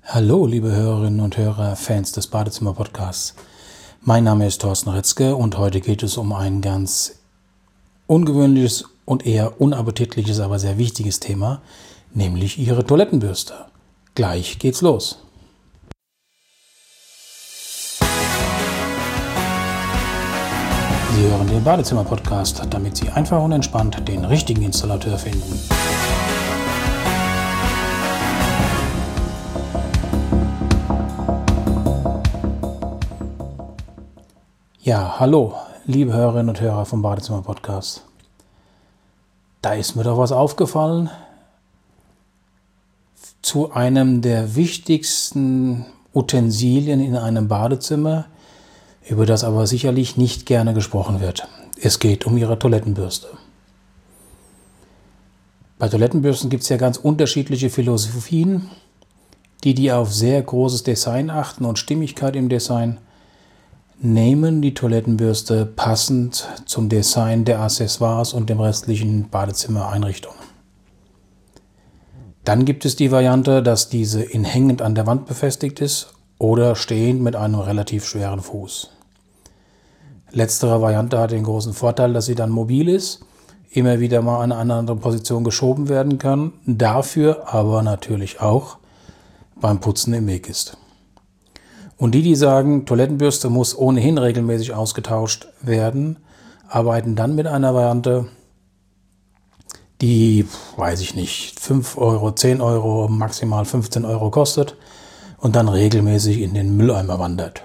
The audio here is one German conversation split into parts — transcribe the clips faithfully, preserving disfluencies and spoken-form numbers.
Hallo, liebe Hörerinnen und Hörer, Fans des Badezimmer-Podcasts. Mein Name ist Thorsten Retzke und heute geht es um ein ganz ungewöhnliches und eher unappetitliches, aber sehr wichtiges Thema, nämlich Ihre Toilettenbürste. Gleich geht's los. Sie hören den Badezimmer-Podcast, damit Sie einfach und entspannt den richtigen Installateur finden. Ja, hallo, liebe Hörerinnen und Hörer vom Badezimmer-Podcast. Da ist mir doch was aufgefallen zu einem der wichtigsten Utensilien in einem Badezimmer, über das aber sicherlich nicht gerne gesprochen wird. Es geht um Ihre Toilettenbürste. Bei Toilettenbürsten gibt es ja ganz unterschiedliche Philosophien, die, die auf sehr großes Design achten und Stimmigkeit im Design, nehmen die Toilettenbürste passend zum Design der Accessoires und dem restlichen Badezimmereinrichtung. Dann gibt es die Variante, dass diese in hängend an der Wand befestigt ist oder stehend mit einem relativ schweren Fuß. Letztere Variante hat den großen Vorteil, dass sie dann mobil ist, immer wieder mal in eine andere Position geschoben werden kann, dafür aber natürlich auch beim Putzen im Weg ist. Und die, die sagen, Toilettenbürste muss ohnehin regelmäßig ausgetauscht werden, arbeiten dann mit einer Variante, die, weiß ich nicht, fünf Euro, zehn Euro, maximal fünfzehn Euro kostet und dann regelmäßig in den Mülleimer wandert.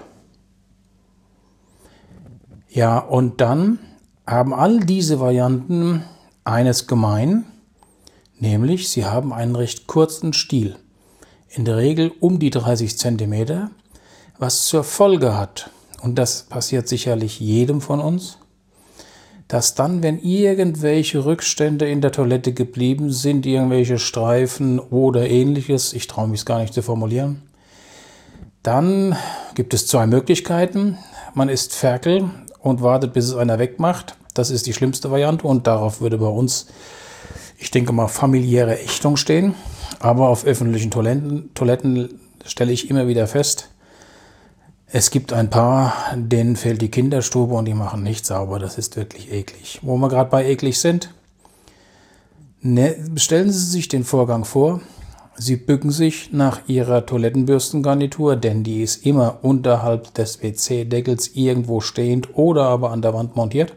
Ja, und dann haben all diese Varianten eines gemein, nämlich sie haben einen recht kurzen Stiel, in der Regel um die dreißig Zentimeter, was zur Folge hat, und das passiert sicherlich jedem von uns, dass dann, wenn irgendwelche Rückstände in der Toilette geblieben sind, irgendwelche Streifen oder ähnliches, ich traue mich es gar nicht zu formulieren, dann gibt es zwei Möglichkeiten. Man ist Ferkel und wartet, bis es einer wegmacht. Das ist die schlimmste Variante und darauf würde bei uns, ich denke mal, familiäre Ächtung stehen. Aber auf öffentlichen Toiletten, Toiletten stelle ich immer wieder fest, es gibt ein paar, denen fehlt die Kinderstube und die machen nicht sauber. Das ist wirklich eklig. Wo wir gerade bei eklig sind, ne, stellen Sie sich den Vorgang vor. Sie bücken sich nach Ihrer Toilettenbürstengarnitur, denn die ist immer unterhalb des W C-Deckels irgendwo stehend oder aber an der Wand montiert.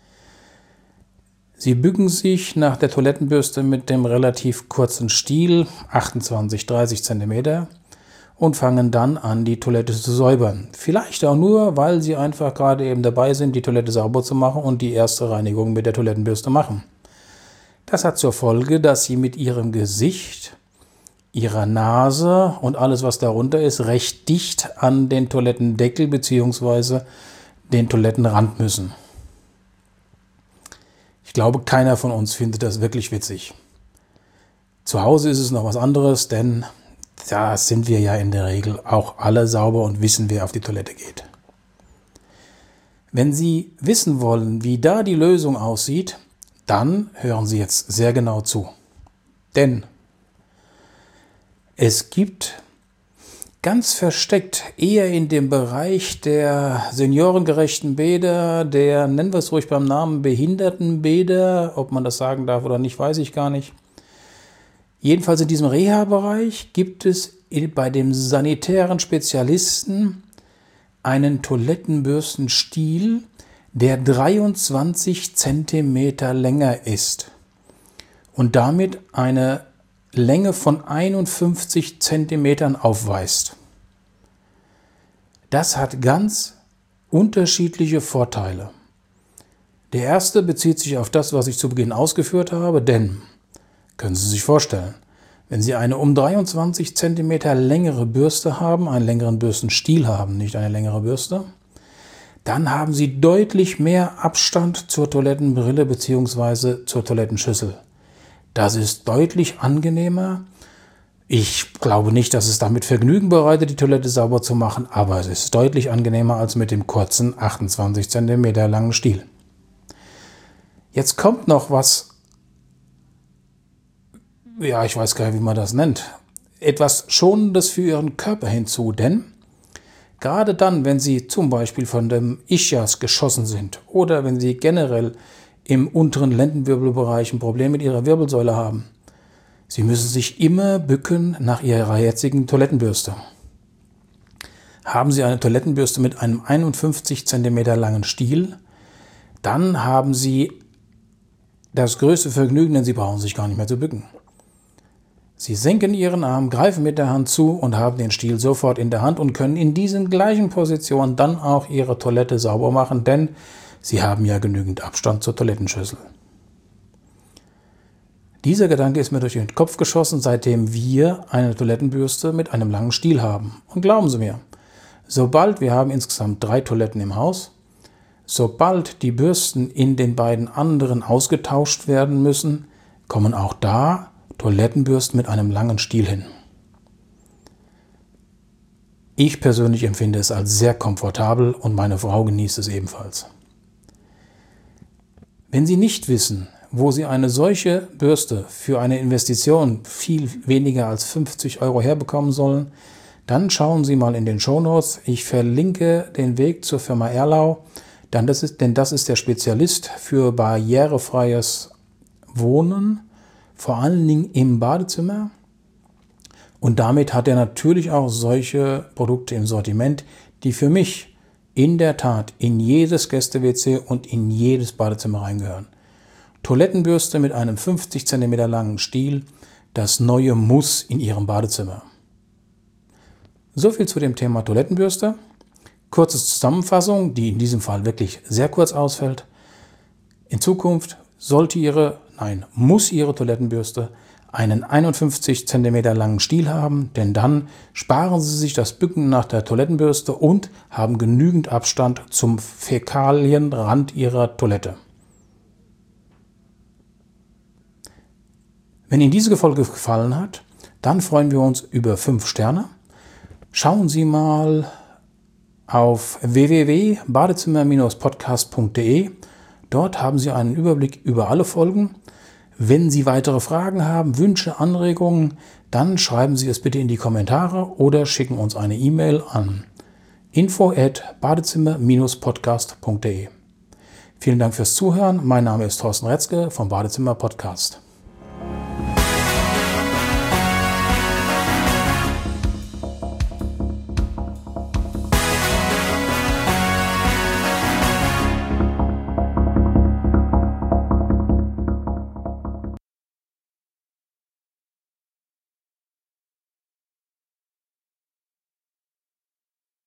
Sie bücken sich nach der Toilettenbürste mit dem relativ kurzen Stiel, achtundzwanzig, dreißig Zentimeter, und fangen dann an, die Toilette zu säubern. Vielleicht auch nur, weil Sie einfach gerade eben dabei sind, die Toilette sauber zu machen und die erste Reinigung mit der Toilettenbürste machen. Das hat zur Folge, dass Sie mit Ihrem Gesicht, Ihrer Nase und alles, was darunter ist, recht dicht an den Toilettendeckel bzw. den Toilettenrand müssen. Ich glaube, keiner von uns findet das wirklich witzig. Zu Hause ist es noch was anderes, denn da sind wir ja in der Regel auch alle sauber und wissen, wer auf die Toilette geht. Wenn Sie wissen wollen, wie da die Lösung aussieht, dann hören Sie jetzt sehr genau zu. Denn es gibt ganz versteckt, eher in dem Bereich der seniorengerechten Bäder, der, nennen wir es ruhig beim Namen, Behindertenbäder, ob man das sagen darf oder nicht, weiß ich gar nicht. Jedenfalls in diesem Reha-Bereich gibt es bei dem sanitären Spezialisten einen Toilettenbürstenstiel, der dreiundzwanzig Zentimeter länger ist und damit eine Länge von einundfünfzig Zentimetern aufweist. Das hat ganz unterschiedliche Vorteile. Der erste bezieht sich auf das, was ich zu Beginn ausgeführt habe, denn können Sie sich vorstellen, wenn Sie eine um dreiundzwanzig Zentimeter längere Bürste haben, einen längeren Bürstenstiel haben, nicht eine längere Bürste, dann haben Sie deutlich mehr Abstand zur Toilettenbrille bzw. zur Toilettenschüssel. Das ist deutlich angenehmer. Ich glaube nicht, dass es damit Vergnügen bereitet, die Toilette sauber zu machen, aber es ist deutlich angenehmer als mit dem kurzen achtundzwanzig Zentimeter langen Stiel. Jetzt kommt noch was, ja, ich weiß gar nicht, wie man das nennt. etwas Schonendes für Ihren Körper hinzu, denn gerade dann, wenn Sie zum Beispiel von dem Ischias geschossen sind oder wenn Sie generell im unteren Lendenwirbelbereich ein Problem mit Ihrer Wirbelsäule haben, Sie müssen sich immer bücken nach Ihrer jetzigen Toilettenbürste. Haben Sie eine Toilettenbürste mit einem einundfünfzig Zentimeter langen Stiel, dann haben Sie das größte Vergnügen, denn Sie brauchen sich gar nicht mehr zu bücken. Sie senken Ihren Arm, greifen mit der Hand zu und haben den Stiel sofort in der Hand und können in diesen gleichen Positionen dann auch Ihre Toilette sauber machen, denn Sie haben ja genügend Abstand zur Toilettenschüssel. Dieser Gedanke ist mir durch den Kopf geschossen, seitdem wir eine Toilettenbürste mit einem langen Stiel haben. Und glauben Sie mir, sobald wir haben insgesamt drei Toiletten im Haus, sobald die Bürsten in den beiden anderen ausgetauscht werden müssen, kommen auch da Toilettenbürsten mit einem langen Stiel hin. Ich persönlich empfinde es als sehr komfortabel und meine Frau genießt es ebenfalls. Wenn Sie nicht wissen, wo Sie eine solche Bürste für eine Investition viel weniger als fünfzig Euro herbekommen sollen, dann schauen Sie mal in den Shownotes. Ich verlinke den Weg zur Firma Erlau, denn das ist, denn das ist der Spezialist für barrierefreies Wohnen, vor allen Dingen im Badezimmer. Und damit hat er natürlich auch solche Produkte im Sortiment, die für mich in der Tat in jedes Gäste-W C und in jedes Badezimmer reingehören. Toilettenbürste mit einem fünfzig Zentimeter langen Stiel, das neue Muss in Ihrem Badezimmer. So viel zu dem Thema Toilettenbürste. Kurze Zusammenfassung, die in diesem Fall wirklich sehr kurz ausfällt. In Zukunft sollte Ihre, nein, muss Ihre Toilettenbürste einen einundfünfzig Zentimeter langen Stiel haben, denn dann sparen Sie sich das Bücken nach der Toilettenbürste und haben genügend Abstand zum Fäkalienrand Ihrer Toilette. Wenn Ihnen diese Folge gefallen hat, dann freuen wir uns über fünf Sterne. Schauen Sie mal auf w w w punkt badezimmer Bindestrich podcast punkt de. Dort haben Sie einen Überblick über alle Folgen. Wenn Sie weitere Fragen haben, Wünsche, Anregungen, dann schreiben Sie es bitte in die Kommentare oder schicken uns eine E-Mail an info at badezimmer Bindestrich podcast punkt de. Vielen Dank fürs Zuhören. Mein Name ist Thorsten Retzke vom Badezimmer Podcast.